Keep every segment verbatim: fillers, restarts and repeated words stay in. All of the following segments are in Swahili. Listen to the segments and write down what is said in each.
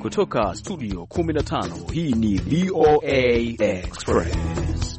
kutoka studio kumi na tano, hii ni V O A Express.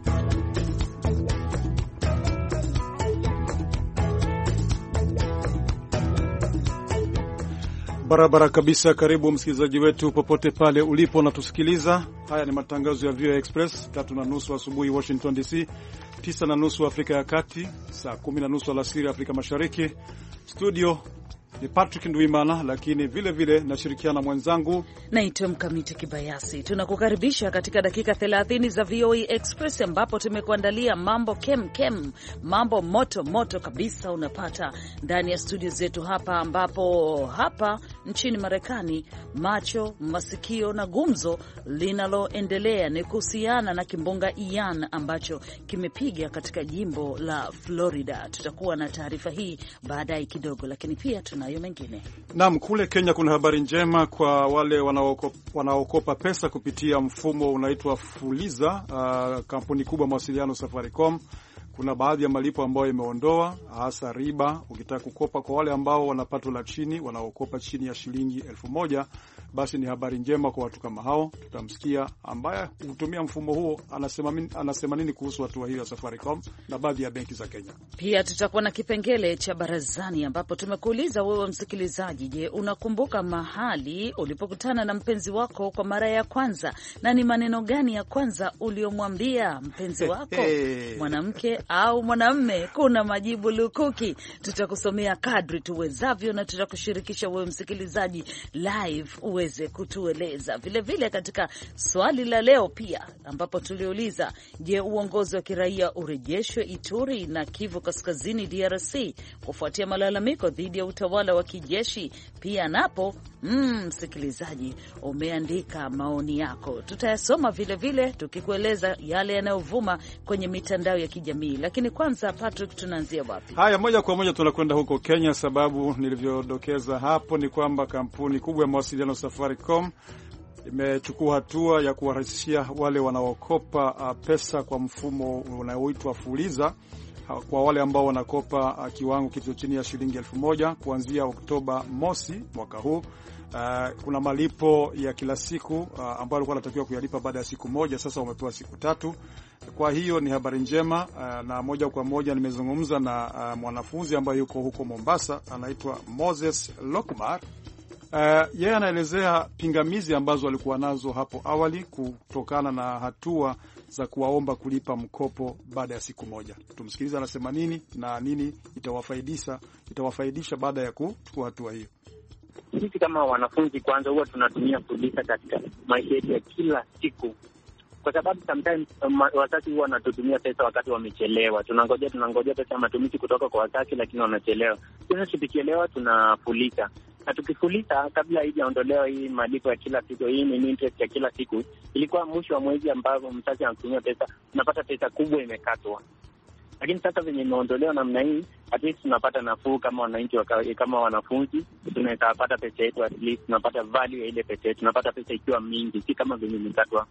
Barabara kabisa. Karibu msikilizaji wetu popote pale ulipo na tusikiliza. Haya ni matangazo ya V O A Express, tatu na nusu asubuhi Washington D C, tisa na nusu Afrika ya Kati, saa kumi na nusu alasiri Afrika Mashariki. Studio ni Patrick Ndwimana, lakini vile vile nashirikiana mwenzangu naitwa Mkamiti Kibayasi. Tunakukaribisha katika dakika thelathini za V O A Express ambapo tumekuandalia mambo kem kem, mambo moto moto kabisa unapata ndani ya studio zetu hapa, ambapo hapa nchini Marekani macho, masikio na gumzo linaloendelea ni kuhusiana na kimbunga Ian ambacho kimepiga katika jimbo la Florida. Tutakuwa na taarifa hii baadaye kidogo, lakini pia tuna mengine. Naam, kule Kenya kuna habari njema kwa wale wanaokopa, wanaokopa pesa kupitia mfumo unaitwa Fuliza, uh, kampuni kubwa mawasiliano Safaricom. Kuna baadhi ya malipo ambayo imeondoa, hasa riba. Ukitaka kukopa kwa wale ambao wanapato la chini, wanaokopa chini ya shilingi elfu moja, basi ni habari njema kwa watu kama hao. Tutamsikia ambaye hutumia mfumo huo anasema, anasema nini kuhusu hatua hiyo ya Safaricom na baadhi ya benki za Kenya. Pia tutakuwa na kipengele cha barazani ambapo tumekuuliza wewe msikilizaji, je, unakumbuka mahali ulipokutana na mpenzi wako kwa mara ya kwanza, na ni maneno gani ya kwanza uliomwambia mpenzi wako? Mwanamke au mwanamume? Kuna majibu lukuki, tutakusomea kadri tuwezavyo na tutakushirikisha wewe msikilizaji live uweze kutueleza. Vile vile katika swali la leo pia ambapo tuliuliza, je, uongozi wa kiraia urejeshwe Ituri na Kivu Kaskazini D R C kufuatia malalamiko dhidi ya utawala wa kijeshi? Pia napo mm, msikilizaji umeandika maoni yako, tutayasoma vile vile tukikueleza yale yanayovuma kwenye mitandao ya kijamii. Lakini kwanza Patrick, tunaanzia wapi? Haya, moja kwa moja tunakwenda huko Kenya, sababu nilivyodokeza hapo ni kwamba kampuni kubwa ya mawasiliano Safaricom imechukua hatua ya kuwarahisishia wale wanaokopa uh, pesa kwa mfumo unaoitwa Fuliza, uh, kwa wale ambao wanakopa uh, kiwango kilicho chini ya shilingi elfu moja kuanzia Oktoba mosi mwaka huu. Uh, kuna malipo ya kila siku uh, ambayo walikuwa wanatakiwa kuyalipa baada ya siku moja, sasa wamepewa siku tatu. Kwa hiyo ni habari njema, uh, na moja kwa moja nimezungumza na uh, mwanafunzi ambaye yuko huko Mombasa, anaitwa Moses Lokmar. Uh, yeye anaelezea pingamizi ambazo walikuwa nazo hapo awali kutokana na hatua za kuwaomba kulipa mkopo baada ya siku moja. Tumsikilize anasema nini na nini itawafaidisha itawafaidisha baada ya kuchukua hatua hiyo. Sisi kama wanafunzi kwanza huwa tunatumia Fuliza katika maisha yetu ya kila siku, kwa sababu sometimes um, wazazi huwa wanatutumia pesa wakati wamechelewa. Tunangojea tunangojea pesa ya matumizi kutoka kwa wazazi, lakini wanachelewa. Sisi tukichelewa tunafuliza. Na tukifuliza kabla haijaondolewa hii malipo ya kila siku, hii ni interest ya kila siku, ilikuwa mwisho wa mwezi ambapo mzazi anatumia pesa, tunapata pesa kubwa imekatwa. Lakini sasa venye imeondolewa namna hii, at least tunapata nafuu kama wananchi, kama wanafunzi tunaweza pata pesa yetu, at least tunapata value ya ile pesa yetu, tunapata pesa ikiwa mingi, si kama venye imekatwa.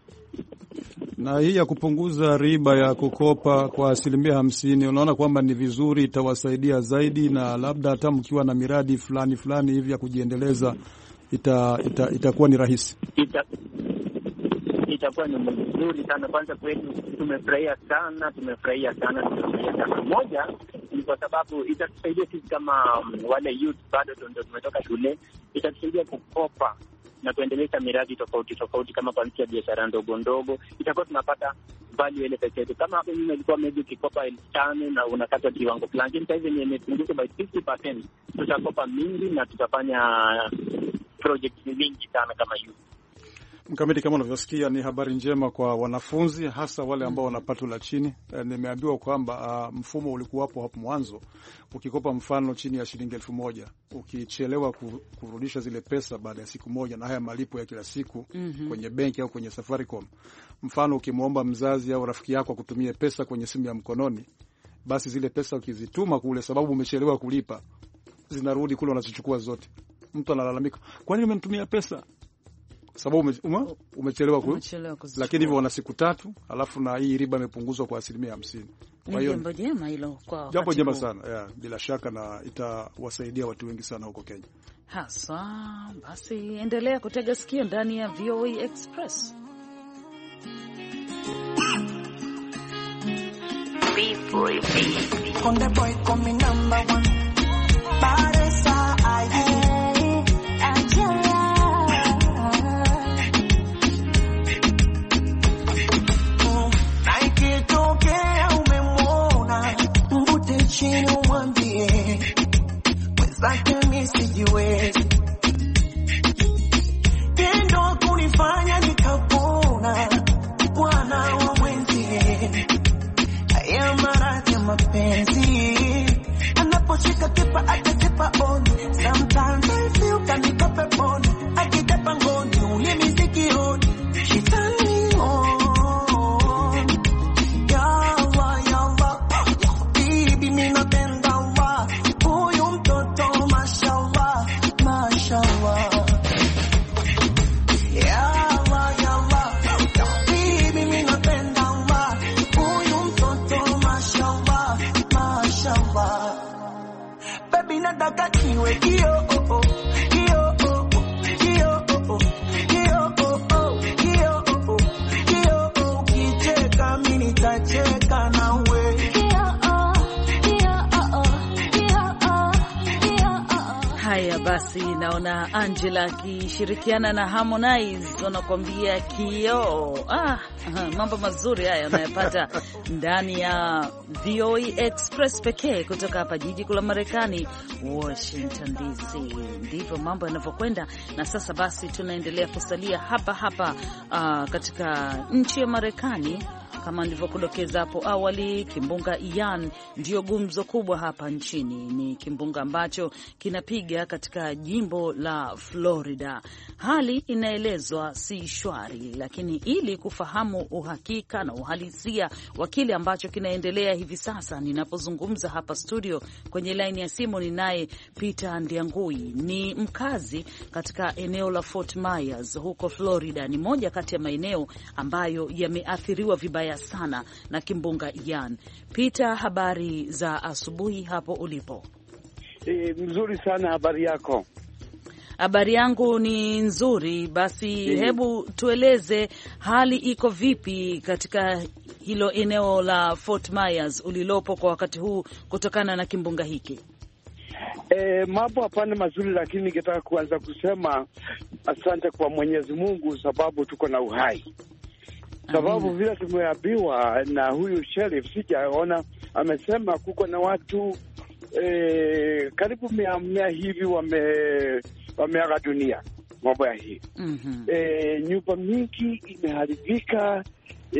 Na hii ya kupunguza riba ya kukopa kwa asilimia hamsini, unaona kwamba ni vizuri, itawasaidia zaidi, na labda hata mkiwa na miradi fulani fulani hivi ya kujiendeleza ita, ita, itakuwa ni rahisi. Ita, itakuwa ni mzuri sana. Kwanza kwetu tumefurahia sana, tumefurahia sana, tumefurahia sana. Moja ni kwa sababu itatusaidia sisi kama um, wale youth bado ndio tumetoka shule, itatusaidia kukopa na kuendeleza miradi tofauti tofauti, kama kuanzisha biashara ndogo ndogo. Itakuwa tunapata value ile pesa yetu. Kama hapo nyuma ilikuwa maybe ukikopa elfu tano na unakata kiwango fulani, sasa hivi imepunguzwa by fifty percent. Tutakopa mingi na tutafanya project mingi sana kama hiyo. Mkamiti, kama unavyosikia ni habari njema kwa wanafunzi, hasa wale ambao wanapato la chini. E, nimeambiwa kwamba uh, mfumo ulikuwapo hapo mwanzo. Ukikopa mfano chini ya shilingi elfu moja, ukichelewa kurudisha zile pesa baada ya siku moja, na haya malipo ya kila siku mm -hmm. kwenye benki au kwenye Safaricom, mfano ukimwomba mzazi au rafiki yako kutumie pesa kwenye simu ya mkononi, basi zile pesa ukizituma kule, sababu umechelewa kulipa, zinarudi kule, unazichukua zote. Mtu analalamika, kwa nini umenitumia pesa? sababu ume, ume, umechelewa ku, kuzichukua. Lakini hivyo wana siku tatu, alafu na hii riba imepunguzwa kwa asilimia hamsini. Kwa hiyo jambo jema hilo kwa jambo jema sana yeah, bila shaka na itawasaidia watu wengi sana huko Kenya. Hasa basi endelea kutega sikio ndani ya V O A Express. Konde boy come number one. Baresa aye. Chini umwambie mwenzake mimi sijiwezi, tendo kunifanya nikapona bwana wa mwenzie. Haya maradhi ya mapenzi anaposhika kipa atakipa on. Sometimes I feel kanikope poni akitapa ngoni ule misikioni shitani on. Basi naona Angela akishirikiana na Harmonize wanakuambia Kio. Ah, mambo mazuri haya unayapata ndani ya V O A Express pekee kutoka hapa jiji kuu la Marekani, Washington D C. Ndivyo mambo yanavyokwenda. Na sasa basi tunaendelea kusalia hapa hapa uh, katika nchi ya Marekani. Kama nilivyokudokeza hapo awali, kimbunga Ian ndio gumzo kubwa hapa nchini. Ni kimbunga ambacho kinapiga katika jimbo la Florida. Hali inaelezwa si shwari, lakini ili kufahamu uhakika na uhalisia wa kile ambacho kinaendelea hivi sasa, ninapozungumza hapa studio kwenye line ya simu ninaye Peter Ndiangui. Ni mkazi katika eneo la Fort Myers huko Florida. Ni moja kati ya maeneo ambayo yameathiriwa vibaya sana na kimbunga Ian. Peter, habari za asubuhi hapo ulipo? E, mzuri sana, habari yako? Habari yangu ni nzuri. Basi mm. hebu tueleze hali iko vipi katika hilo eneo la Fort Myers ulilopo kwa wakati huu kutokana na kimbunga hiki? E, mambo hapana mazuri, lakini ningetaka kuanza kusema asante kwa Mwenyezi Mungu sababu tuko na uhai. Sababu vile tumeambiwa na huyu sheriff, sijaona, amesema kuko na watu e, karibu mia mia hivi wame wameaga dunia mambo ya hii. Mm-hmm. E, nyumba mingi imeharibika, e,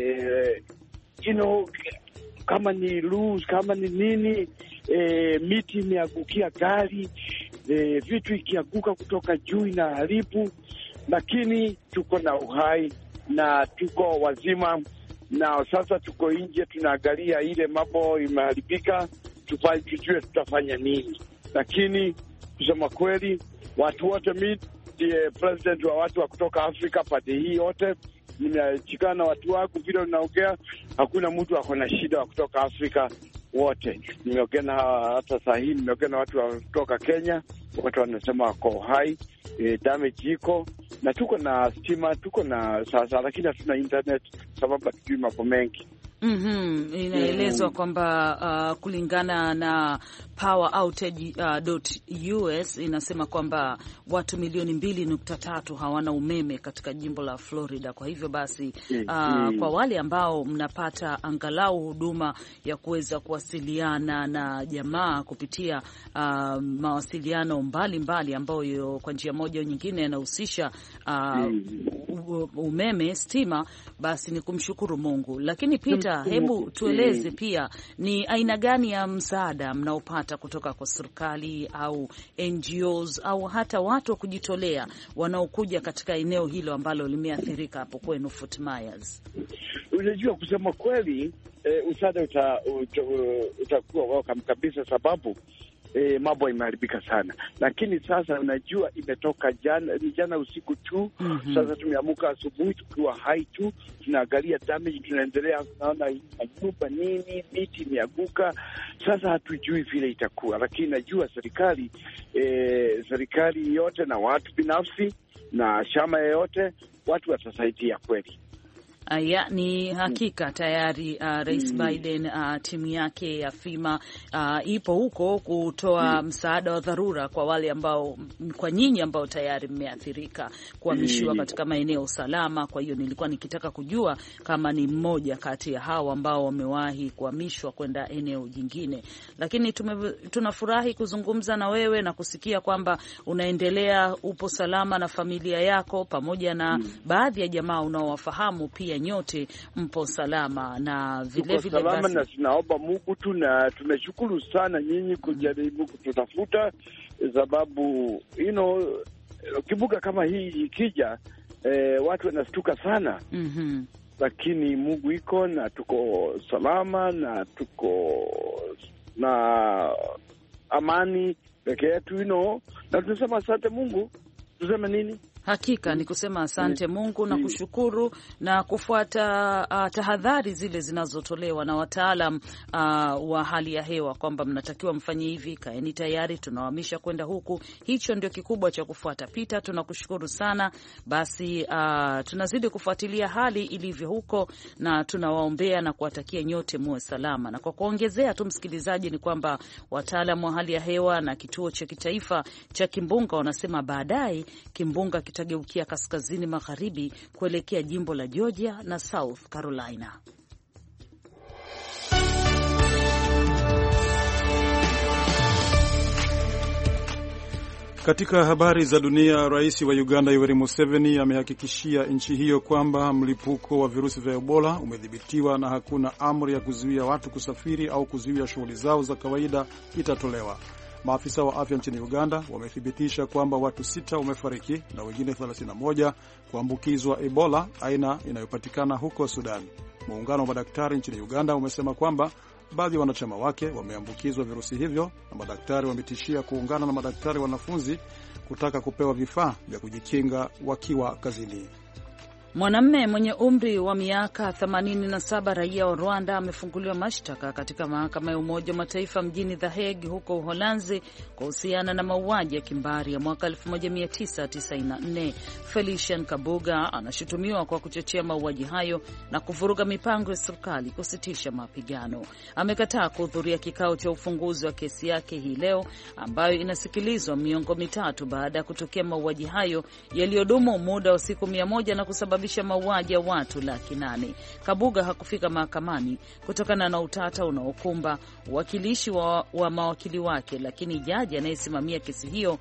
you know, kama ni luz, kama ni nini, e, miti imeangukia gari, e, vitu ikianguka kutoka juu inaharibu, lakini tuko na uhai na tuko wazima, na sasa tuko nje tunaangalia ile mambo imeharibika, tufanye tujue tutafanya nini. Lakini kusema kweli, watu wote, mimi ndiye president wa watu wa kutoka Afrika pande hii yote, nimechikana na watu wangu vile unaongea, hakuna mtu ako na shida wa kutoka Afrika wote. Nimeongea na hata saa hii nimeongea na watu wa kutoka Kenya, watu wanasema wako hai, e, damage iko, na tuko na stima, tuko na sasa, lakini hatuna internet sababu hatujui mambo mengi. Mhm, inaelezwa mm-hmm. kwamba uh, kulingana na power outage uh, .us inasema kwamba watu milioni mbili nukta tatu hawana umeme katika jimbo la Florida. Kwa hivyo basi uh, mm-hmm. kwa wale ambao mnapata angalau huduma ya kuweza kuwasiliana na jamaa kupitia uh, mawasiliano mbalimbali ambayo kwa njia moja au nyingine yanahusisha uh, mm-hmm. umeme, stima, basi ni kumshukuru Mungu. Lakini Peter, hebu tueleze pia ni aina gani ya msaada mnaopata kutoka kwa serikali au N G Os au hata watu wa kujitolea wanaokuja katika eneo hilo ambalo limeathirika hapo kwenu Fort Myers? Unajua, kusema kweli, e, msaada utakuwa uta, uta welcome kabisa, sababu E, mambo imeharibika sana, lakini sasa unajua imetoka jana, ni jana usiku tu. mm -hmm. Sasa tumeamuka asubuhi tukiwa hai tu, tunaangalia damage, tunaendelea, tunaona nyumba nini, miti imeanguka. Sasa hatujui vile itakuwa, lakini najua serikali e, serikali yote na watu binafsi na chama yoyote, watu watasaidia kweli. Aya, ni hakika tayari uh, Rais mm. Biden uh, timu yake ya FEMA uh, ipo huko kutoa mm. msaada wa dharura kwa wale ambao, kwa nyinyi ambao tayari mmeathirika kuhamishiwa mm. katika maeneo salama. Kwa hiyo nilikuwa nikitaka kujua kama ni mmoja kati ya hao ambao wamewahi kuhamishwa kwenda eneo jingine, lakini tume, tunafurahi kuzungumza na wewe na kusikia kwamba unaendelea, upo salama na familia yako pamoja na mm. baadhi ya jamaa unaowafahamu pia nyote mpo salama na vile vile salama basi. Na tunaomba Mungu tu, na tunashukuru sana nyinyi kujaribu kututafuta, sababu you know, kibuga kama hii ikija eh, watu wanastuka sana. mm -hmm. Lakini Mungu iko na tuko salama na tuko na amani peke yetu, you know, na tunasema asante Mungu. Tuseme nini? Hakika ni kusema asante Mungu na kushukuru na kufuata uh, tahadhari zile zinazotolewa na wataalam uh, wa hali ya hewa kwamba mnatakiwa mfanye hivi, kaeni tayari, tunawahamisha kwenda huku. Hicho ndio kikubwa cha kufuata. Peter, tunakushukuru sana. Basi uh, tunazidi kufuatilia hali ilivyo huko na tunawaombea na kuwatakia nyote muwe salama. Na kwa kuongezea tu, msikilizaji, ni kwamba wataalam wa hali ya hewa na kituo cha kitaifa cha kimbunga wanasema baadaye kimbunga kitageukia kaskazini magharibi kuelekea jimbo la Georgia na South Carolina. Katika habari za dunia, rais wa Uganda Yoweri Museveni amehakikishia nchi hiyo kwamba mlipuko wa virusi vya Ebola umedhibitiwa na hakuna amri ya kuzuia watu kusafiri au kuzuia shughuli zao za kawaida itatolewa. Maafisa wa afya nchini Uganda wamethibitisha kwamba watu sita wamefariki na wengine thelathini na moja kuambukizwa Ebola, aina inayopatikana huko Sudan. Muungano wa madaktari nchini Uganda umesema kwamba baadhi ya wanachama wake wameambukizwa virusi hivyo, na madaktari wametishia kuungana na madaktari wanafunzi kutaka kupewa vifaa vya kujikinga wakiwa kazini. Mwanamume mwenye umri wa miaka themanini na saba raia wa Rwanda amefunguliwa mashtaka katika mahakama ya Umoja wa Mataifa mjini The Hague huko Uholanzi kuhusiana na mauaji ya kimbari ya mwaka elfu moja mia tisa tisini na nne. Felician Kabuga anashutumiwa kwa kuchochea mauaji hayo na kuvuruga mipango ya serikali kusitisha mapigano. Amekataa kuhudhuria kikao cha ufunguzi wa kesi yake hii leo ambayo inasikilizwa miongo mitatu baada ya kutokea mauaji hayo yaliyodumu muda wa siku mia moja na kusababisha mauaji ya watu laki nane. Kabuga hakufika mahakamani kutokana na utata unaokumba uwakilishi wa, wa mawakili wake, lakini jaji anayesimamia kesi hiyo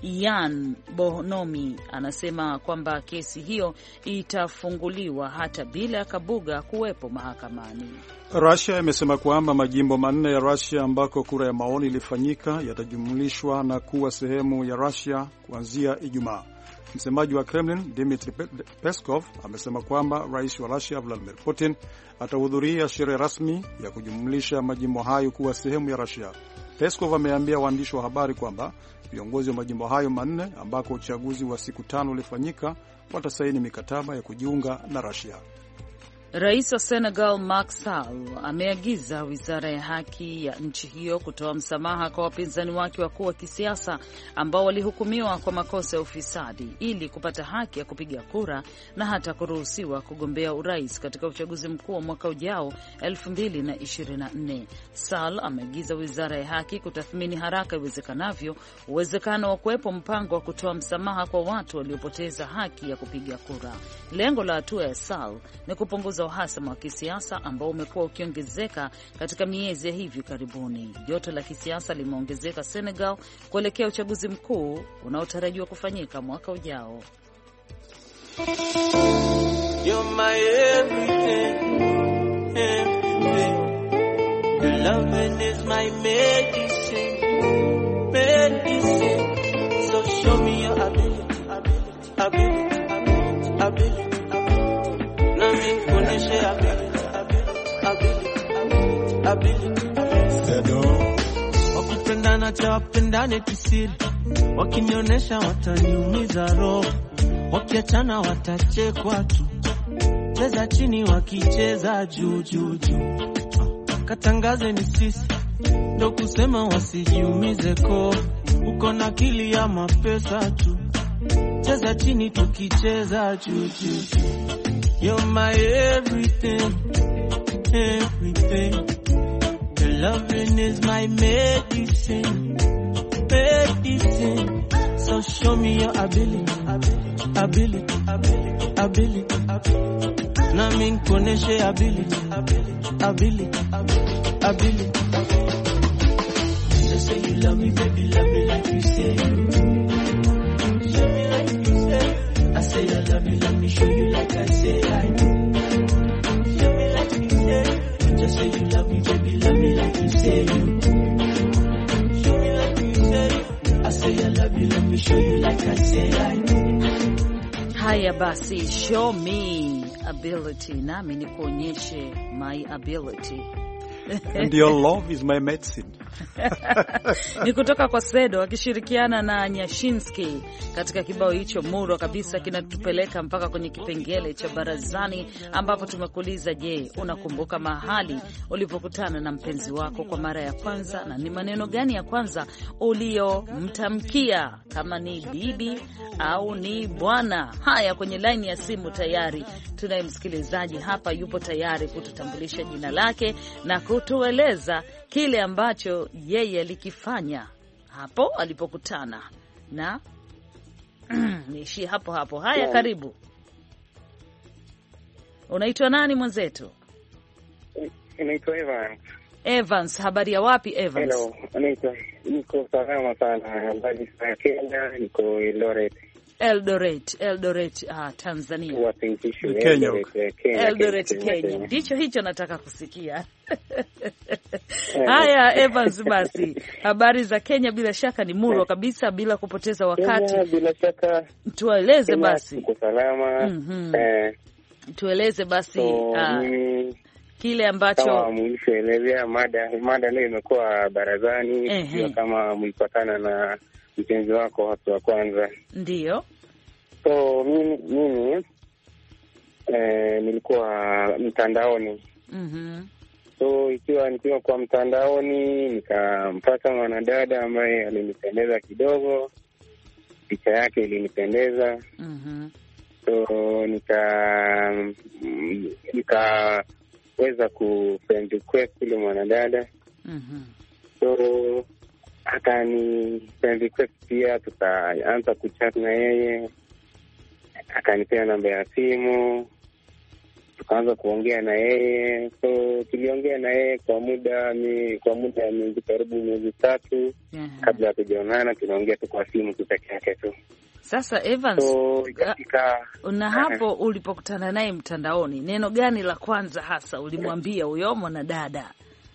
Ian Bonomi anasema kwamba kesi hiyo itafunguliwa hata bila ya Kabuga kuwepo mahakamani. Russia imesema kwamba majimbo manne ya Russia ambako kura ya maoni ilifanyika yatajumlishwa na kuwa sehemu ya Russia kuanzia Ijumaa. Msemaji wa Kremlin Dmitry Peskov amesema kwamba rais wa Russia Vladimir Putin atahudhuria sherehe rasmi ya kujumlisha majimbo hayo kuwa sehemu ya Russia. Peskov ameambia waandishi wa habari kwamba viongozi wa majimbo hayo manne ambako uchaguzi wa siku tano ulifanyika watasaini mikataba ya kujiunga na Russia. Rais wa Senegal Macky Sall ameagiza wizara ya haki ya nchi hiyo kutoa msamaha kwa wapinzani wake wakuu wa kisiasa ambao walihukumiwa kwa makosa ya ufisadi ili kupata haki ya kupiga kura na hata kuruhusiwa kugombea urais katika uchaguzi mkuu wa mwaka ujao elfu mbili na ishirini na nne. Sall ameagiza wizara ya haki kutathmini haraka iwezekanavyo uwezekano wa kuwepo mpango wa kutoa msamaha kwa watu waliopoteza haki ya kupiga kura. Lengo la hatua ya Sall ni kupunguza uhasama wa kisiasa ambao umekuwa ukiongezeka katika miezi ya hivi karibuni. Joto la kisiasa limeongezeka Senegal kuelekea uchaguzi mkuu unaotarajiwa kufanyika mwaka ujao. You're my everything, everything. Your loving is my medicine, medicine. So show me your ability, ability, ability, ability, ability. Let me finish it, ability, ability, ability, ability. kupendana cha wapendane kisiri, wakinionyesha wataniumiza roho, wakiachana watachekwa tu, cheza chini wakicheza juu juu juu, katangaze ni sisi ndo kusema wasijiumize ko, uko na akili ya mapesa tu, cheza chini tukicheza juu juu. You're my everything, everything. Your loving is my medicine, medicine. So show me your ability, ability, ability, ability, ability. Na mimi nikuoneshe ability, ability, ability, ability. Just say you love me, baby, love me like you say. Show me like you say. I say I love you, let me show you like I say I do. Show me like you say. Just say you love me, baby, love me like you say you. Show me like you say. I say I love you, let me show you like I say I do. Haya basi, show me ability, nami nikuonyeshe my ability. And your love is my medicine. Ni kutoka kwa Sedo akishirikiana na Nyashinski katika kibao hicho murwa kabisa, kinatupeleka mpaka kwenye kipengele cha barazani, ambapo tumekuuliza, je, unakumbuka mahali ulipokutana na mpenzi wako kwa mara ya kwanza, na ni maneno gani ya kwanza uliyomtamkia, kama ni bibi au ni bwana? Haya, kwenye line ya simu tayari tunaye msikilizaji hapa, yupo tayari kututambulisha jina lake na kutueleza kile ambacho yeye alikifanya hapo alipokutana na niishi hapo hapo. Haya, yeah. Karibu. Unaitwa nani mwenzetu? Inaitwa Evans. Evans, habari ya wapi Evans? Hello, anaitwa niko salama sana, habari za Kenya, niko Eldoret. Eldoret, Eldoret, ah, Tanzania. Wapentisho Kenya. Eldoret, Kenya. Ndicho hicho nataka kusikia. Haya Evans, basi habari za Kenya bila shaka ni murwa kabisa, bila kupoteza wakati. Kenya, bila shaka tueleze basi. Niko salama. Mm-hmm. Eh, tueleze basi so, ah, mm, kile ambacho kama mlishaelezea mada mada leo imekuwa barazani. Ehe. Kama mlipatana na mpenzi wako hapo wa kwanza. Ndio. So mimi mimi eh, nilikuwa mtandaoni. Mhm. So ikiwa nikiwa kwa mtandaoni nikampata mwanadada ambaye alinipendeza kidogo, picha yake ilinipendeza. Mhm. So nika nikaweza ku friend request ile mwanadada. Mhm. So akani friend request pia, tukaanza kuchat na yeye, akanipea namba ya simu, tukaanza kuongea na yeye. So tuliongea na yeye kwa muda mi, kwa muda ya miezi karibu miezi tatu. Yeah. Kabla ya kujaonana tunaongea tu kwa simu tu peke yake tu. Sasa Evans, so, ikafika, na hapo ulipokutana naye mtandaoni, neno gani la kwanza hasa ulimwambia huyo mwanadada?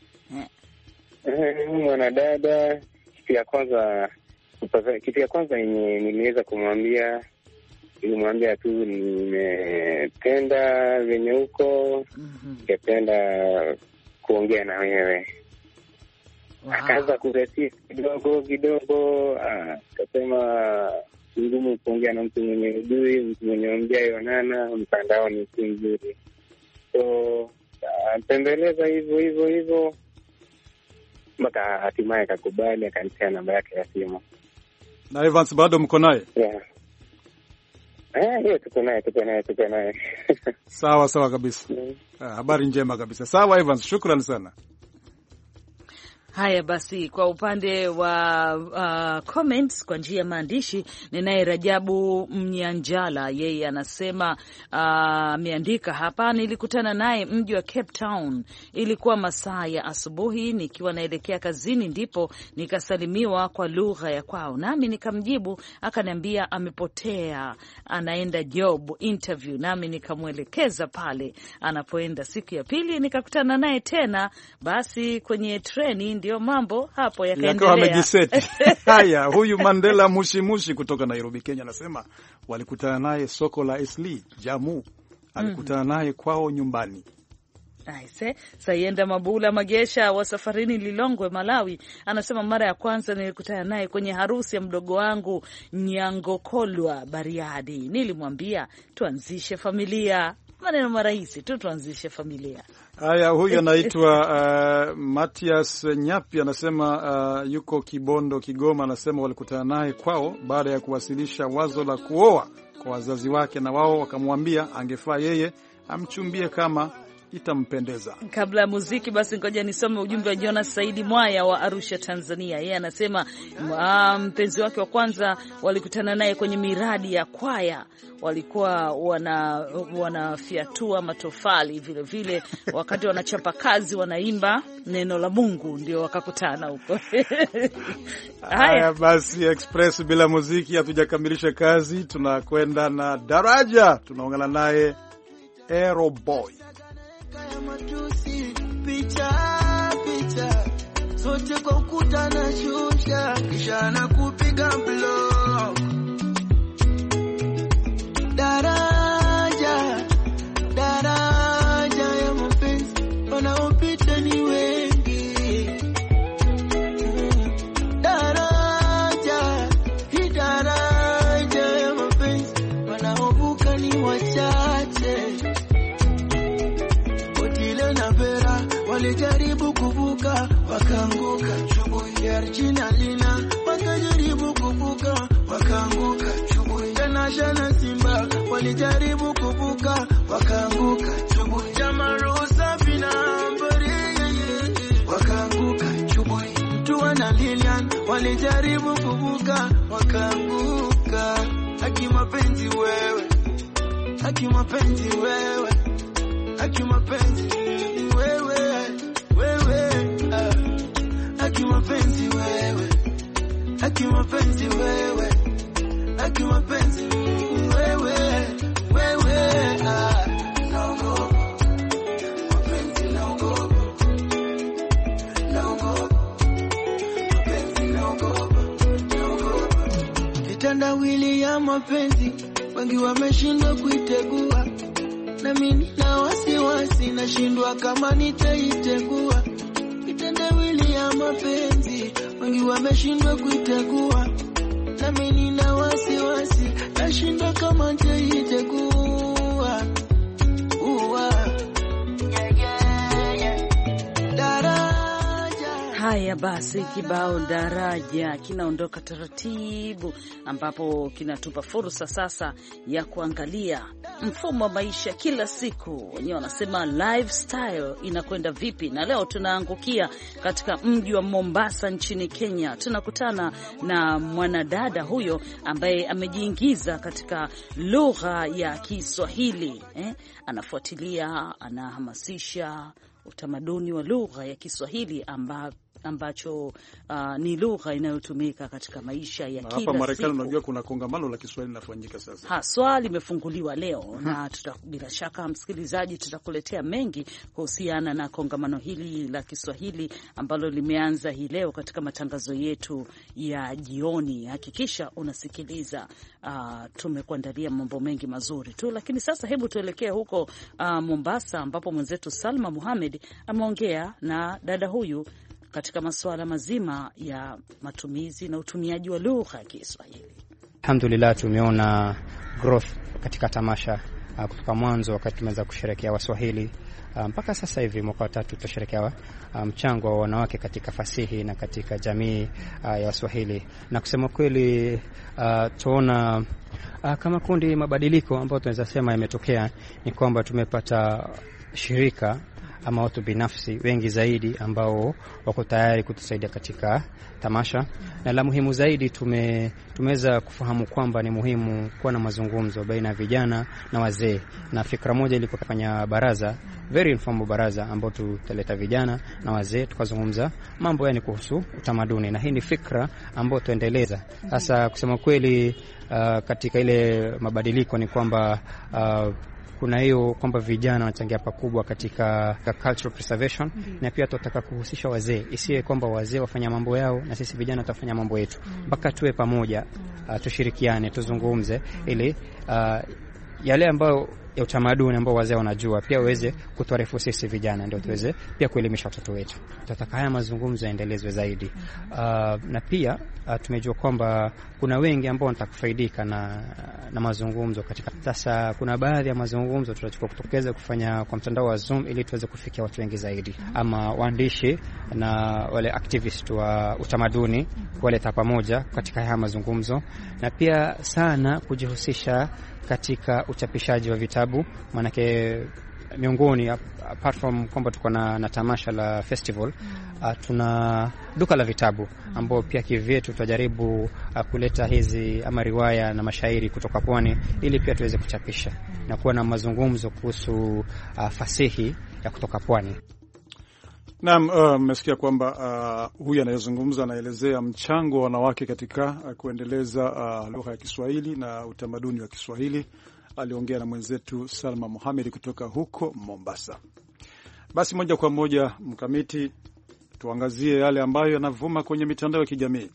Eh, mwanadada, kitu ya kwanza kitu ya kwanza yenye niliweza kumwambia, nilimwambia tu nimependa venye huko, ningependa mm-hmm. kuongea na wewe. Wow. Akaanza kuresist kidogo kidogo, akasema ngumu kuongea na mtu mwenye ujui, mtu mwenye ongea yonana mtandaoni si mzuri. So atembeleza hivyo hivyo hivyo mpaka hatimaye akakubali, akanipea namba yake ya simu. Na Evans bado mko naye? Yeah. Eh, hiyo tuko naye, tuko naye, tuko naye. Sawa sawa kabisa. Mm. Ah, habari njema kabisa. Sawa Evans, shukrani sana. Haya basi, kwa upande wa uh, comments kwa njia ya maandishi, ninaye Rajabu Mnyanjala, yeye anasema ameandika uh, hapa, nilikutana naye mji wa Cape Town, ilikuwa masaa ya asubuhi nikiwa naelekea kazini, ndipo nikasalimiwa kwa lugha ya kwao, nami nikamjibu, akaniambia amepotea, anaenda job interview, nami nikamwelekeza pale anapoenda. Siku ya pili nikakutana naye tena, basi kwenye treni, ndio mambo hapo yakaendelea. Amejiseti. Haya, huyu Mandela Mushimushi kutoka Nairobi, Kenya, anasema walikutana naye soko la Eastleigh, Jamu. Alikutana naye kwao nyumbani. Aise, Sayenda Mabula Magesha wa Safarini Lilongwe, Malawi, anasema mara ya kwanza nilikutana naye kwenye harusi ya mdogo wangu Nyangokolwa Bariadi. Nilimwambia tuanzishe familia. Maneno marahisi tu, tuanzishe familia. Haya, huyu anaitwa uh, Matias Nyapi, anasema uh, yuko Kibondo, Kigoma. Anasema walikutana naye kwao baada ya kuwasilisha wazo la kuoa kwa wazazi wake, na wao wakamwambia angefaa yeye amchumbie kama itampendeza. Kabla ya muziki basi ngoja nisome ujumbe wa Jonas Saidi Mwaya wa Arusha, Tanzania. Yeye anasema mpenzi wake wa kwanza walikutana naye kwenye miradi ya kwaya, walikuwa wana wanafiatua matofali vile vile wakati wanachapa kazi wanaimba neno la Mungu, ndio wakakutana huko. Haya basi, Express bila muziki hatujakamilisha kazi. Tunakwenda na Daraja, tunaongana naye Aero Boy. Picha picha zote kwa ukuta na shusha, kisha na kupiga block. Daraja daraja ya mapenzi, wanaopita ni wengi. Daraja hii daraja ya mapenzi, wanaovuka ni wachache. Walijaribu kuvuka wakaanguka, chubu ya Arjina Lina. Wakajaribu kuvuka wakaanguka, chubu ya Nasha na Simba. Walijaribu kuvuka wakaanguka, chubu ya Marosa Fina Ambari. Wakaanguka, chubu Mtua na Lilian. Walijaribu kuvuka wakaanguka. Haki mapenzi wewe, haki mapenzi wewe, haki mapenzi wewe, wewe, haki mapenzi wewe, haki mapenzi wewe, haki mapenzi wewe, wewe, naogopa mapenzi, naogopa, naogopa mapenzi, naogopa, naogopa kitandawili ya mapenzi, wengi wameshindwa kuitegua. Na mimi na wasiwasi nashindwa kama nitaitegua. Kitendawili ya mapenzi, wengi wameshindwa kuitegua. Na mimi na wasiwasi nashindwa kama nitaitegua. Uwa yeah, yeah, yeah. Daraja. Haya basi, kibao Daraja kinaondoka taratibu, ambapo kinatupa fursa sasa ya kuangalia mfumo wa maisha kila siku. Wenyewe wanasema lifestyle inakwenda vipi, na leo tunaangukia katika mji wa Mombasa nchini Kenya. Tunakutana na mwanadada huyo ambaye amejiingiza katika lugha ya Kiswahili eh? Anafuatilia, anahamasisha utamaduni wa lugha ya Kiswahili amba ambacho uh, ni lugha inayotumika katika maisha ya na kila siku. Hapa Marekani unajua kuna kongamano la Kiswahili linafanyika sasa. Haswa limefunguliwa leo uh-huh. Na tuta, bila shaka msikilizaji, tutakuletea mengi kuhusiana na kongamano hili la Kiswahili ambalo limeanza hii leo katika matangazo yetu ya jioni. Hakikisha unasikiliza. Uh, tumekuandalia mambo mengi mazuri tu, lakini sasa hebu tuelekee huko uh, Mombasa, ambapo mwenzetu Salma Muhammad ameongea na dada huyu katika masuala mazima ya matumizi na utumiaji wa lugha ya Kiswahili. Alhamdulillah, tumeona growth katika tamasha uh, kutoka mwanzo wakati tumeweza kusherehekea Waswahili mpaka um, sasa hivi mwaka wa tatu tutasherehekea mchango um, wa wanawake katika fasihi na katika jamii uh, ya Waswahili. Na kusema kweli uh, tuona uh, kama kundi mabadiliko ambayo tunaweza sema yametokea ni kwamba tumepata shirika ama watu binafsi wengi zaidi ambao wako tayari kutusaidia katika tamasha. Na la muhimu zaidi tume tumeweza kufahamu kwamba ni muhimu kuwa na mazungumzo baina ya vijana na wazee, na fikra moja ilikuwa kufanya baraza, very informal baraza, ambao tutaleta vijana na wazee tukazungumza mambo yani kuhusu utamaduni, na hii ni fikra ambayo tuendeleza. Sasa kusema kweli uh, katika ile mabadiliko ni kwamba uh, kuna hiyo kwamba vijana wanachangia pakubwa katika cultural preservation, mm-hmm. na pia tunataka kuhusisha wazee, isiwe kwamba wazee wafanya mambo yao na sisi vijana tutafanya mambo yetu, mpaka tuwe pamoja, uh, tushirikiane, tuzungumze, ili uh, yale ambayo ya utamaduni ambao wazee wanajua, pia waweze kutuarifu sisi vijana, ndio tuweze pia kuelimisha watoto wetu. Tunataka haya mazungumzo yaendelezwe zaidi. Uh, na pia uh, tumejua kwamba kuna wengi ambao wanataka kufaidika na na mazungumzo katika. Sasa kuna baadhi ya mazungumzo tutachukua kutokeza kufanya kwa mtandao wa Zoom ili tuweze kufikia watu wengi zaidi, ama waandishi na wale activist wa utamaduni wale pamoja katika haya mazungumzo, na pia sana kujihusisha katika uchapishaji wa vitabu. Manake miongoni apart from kwamba tuko na, na tamasha la festival, uh, tuna duka la vitabu ambao pia kivyetu tutajaribu uh, kuleta hizi ama riwaya na mashairi kutoka pwani ili pia tuweze kuchapisha na kuwa na mazungumzo kuhusu uh, fasihi ya kutoka pwani. Naam, mmesikia uh, kwamba uh, huyu anayezungumza anaelezea mchango wa wanawake katika uh, kuendeleza uh, lugha ya Kiswahili na utamaduni wa Kiswahili. Aliongea na mwenzetu Salma Mohamed kutoka huko Mombasa. Basi moja kwa moja Mkamiti, tuangazie yale ambayo yanavuma kwenye mitandao ya kijamii.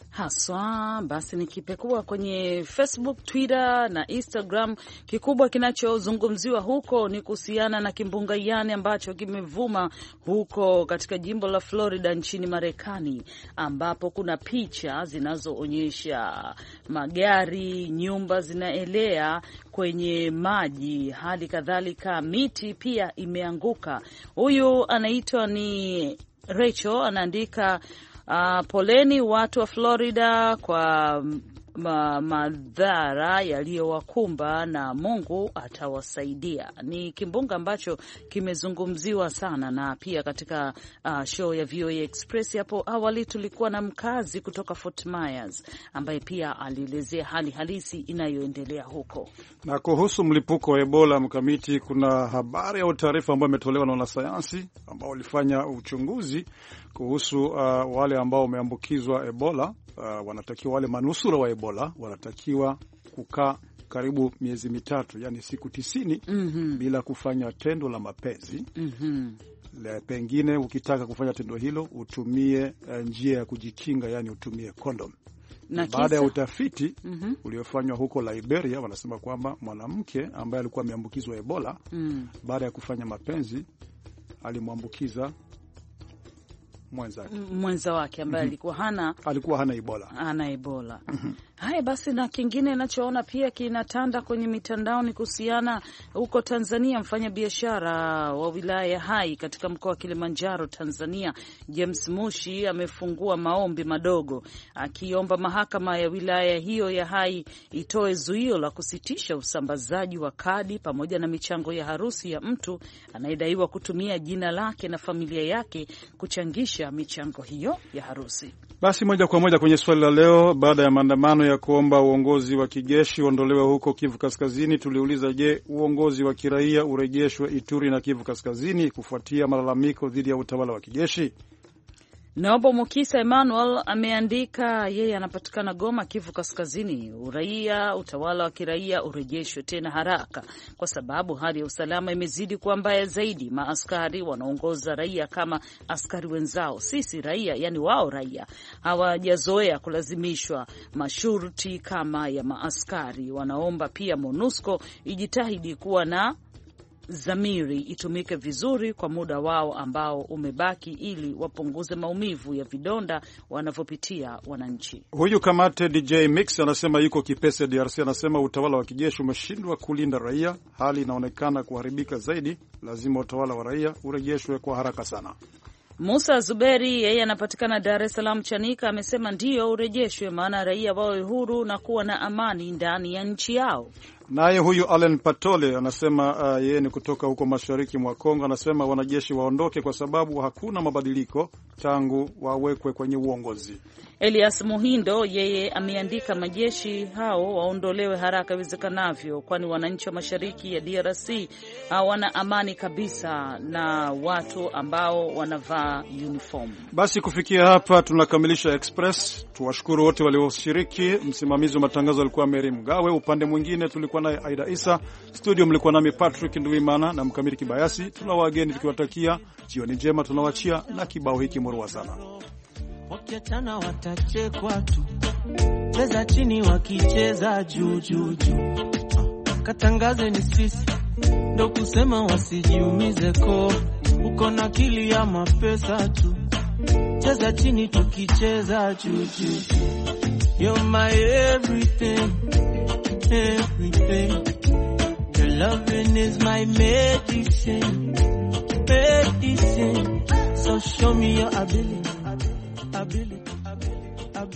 Haswa basi nikipekua kwenye Facebook, Twitter na Instagram, kikubwa kinachozungumziwa huko ni kuhusiana na kimbunga Ian ambacho kimevuma huko katika jimbo la Florida nchini Marekani, ambapo kuna picha zinazoonyesha magari, nyumba zinaelea kwenye maji, hali kadhalika miti pia imeanguka. Huyu anaitwa ni Rachel, anaandika Uh, poleni watu wa Florida kwa ma madhara yaliyowakumba na Mungu atawasaidia. Ni kimbunga ambacho kimezungumziwa sana, na pia katika uh, show ya V O A Express hapo awali tulikuwa na mkazi kutoka Fort Myers ambaye pia alielezea hali halisi inayoendelea huko. Na kuhusu mlipuko wa Ebola, Mkamiti, kuna habari au taarifa ambayo imetolewa na wanasayansi ambao walifanya uchunguzi kuhusu uh, wale ambao wameambukizwa Ebola. Uh, wanatakiwa wale manusura wa Ebola wanatakiwa kukaa karibu miezi mitatu, yani siku tisini mm -hmm. bila kufanya tendo la mapenzi mm -hmm. Le, pengine ukitaka kufanya tendo hilo utumie uh, njia ya kujikinga, yani utumie condom. Baada ya utafiti mm -hmm. uliofanywa huko Liberia, wanasema kwamba mwanamke ambaye alikuwa ameambukizwa Ebola mm. baada ya kufanya mapenzi alimwambukiza mwenza mwenza wake ambaye mm -hmm. alikuwa hana alikuwa hana Ebola hana Ebola. Mm -hmm. Haya basi, na kingine ninachoona pia kinatanda kwenye mitandao ni kuhusiana huko Tanzania. Mfanya biashara wa wilaya ya Hai katika mkoa wa Kilimanjaro, Tanzania, James Mushi amefungua maombi madogo akiomba mahakama ya wilaya hiyo ya Hai itoe zuio la kusitisha usambazaji wa kadi pamoja na michango ya harusi ya mtu anayedaiwa kutumia jina lake na familia yake kuchangisha michango hiyo ya harusi. Basi moja kwa moja kwenye swali la leo. Baada ya maandamano ya kuomba uongozi wa kijeshi uondolewe huko Kivu Kaskazini, tuliuliza, je, uongozi wa kiraia urejeshwe Ituri na Kivu Kaskazini kufuatia malalamiko dhidi ya utawala wa kijeshi? Nobo Mukisa Emmanuel ameandika, yeye anapatikana Goma, Kivu Kaskazini. Uraia, utawala wa kiraia urejeshwe tena haraka, kwa sababu hali ya usalama imezidi kuwa mbaya zaidi. Maaskari wanaongoza raia kama askari wenzao. Sisi raia, yani wao raia, hawajazoea kulazimishwa masharti kama ya maaskari. Wanaomba pia MONUSCO ijitahidi kuwa na zamiri, itumike vizuri kwa muda wao ambao umebaki, ili wapunguze maumivu ya vidonda wanavyopitia wananchi. Huyu Kamate D J Mix anasema yuko Kipese D R C, anasema utawala wa kijeshi umeshindwa kulinda raia, hali inaonekana kuharibika zaidi, lazima utawala wa raia urejeshwe kwa haraka sana. Musa Zuberi, yeye anapatikana Dar es Salaam Chanika, amesema ndio urejeshwe, maana raia wawe huru na kuwa na amani ndani ya nchi yao. Naye huyu Allen Patole anasema uh, yeye ni kutoka huko mashariki mwa Kongo, anasema wanajeshi waondoke kwa sababu hakuna mabadiliko tangu wawekwe kwenye uongozi. Elias Muhindo, yeye ameandika majeshi hao waondolewe haraka iwezekanavyo, kwani wananchi wa mashariki ya D R C hawana amani kabisa na watu ambao wanavaa uniform. Basi kufikia hapa tunakamilisha Express. Tuwashukuru wote walioshiriki. Msimamizi wa matangazo alikuwa Mary Mgawe, upande mwingine tulikuwa naye Aida Isa, studio mlikuwa nami Patrick Nduwimana na Mkamili Kibayasi. Tunawageni tukiwatakia jioni njema, tunawachia na kibao hiki murua sana. Wakiachana watachekwa tu, cheza chini wakicheza juu juu juu, katangaze ni sisi ndo kusema wasijiumize ko, uko na akili ya mapesa tu, cheza chini tukicheza chuchu. You're my everything, everything. Your loving is my medicine, medicine. So show me your ability.